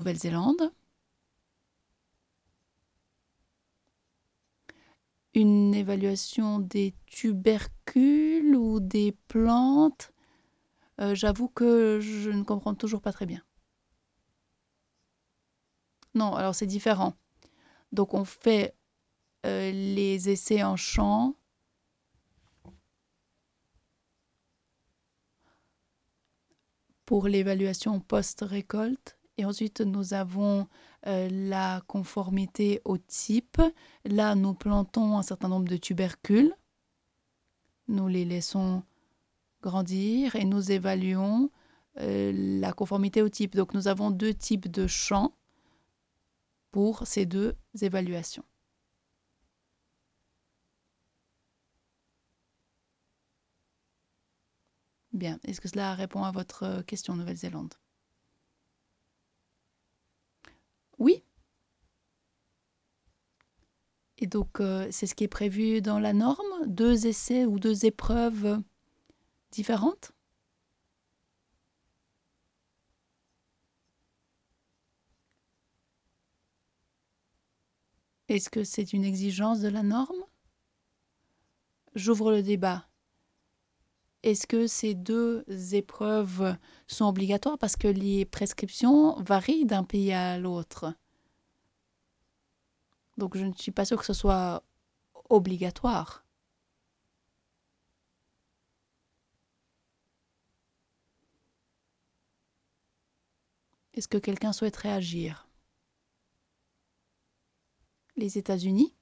Nouvelle-Zélande. Une évaluation des tubercules ou des plantes. J'avoue que je ne comprends toujours pas très bien. Non, alors c'est différent. Donc on fait les essais en champ pour l'évaluation post-récolte. Et ensuite, nous avons la conformité au type. Là, nous plantons un certain nombre de tubercules. Nous les laissons grandir et nous évaluons la conformité au type. Donc, nous avons deux types de champs pour ces deux évaluations. Bien. Est-ce que cela répond à votre question, Nouvelle-Zélande? Oui. Et donc, c'est ce qui est prévu dans la norme? Deux essais ou deux épreuves différentes? Est-ce que c'est une exigence de la norme? J'ouvre le débat. Est-ce que ces deux épreuves sont obligatoires parce que les prescriptions varient d'un pays à l'autre? Donc je ne suis pas sûre que ce soit obligatoire. Est-ce que quelqu'un souhaiterait agir? Les États-Unis?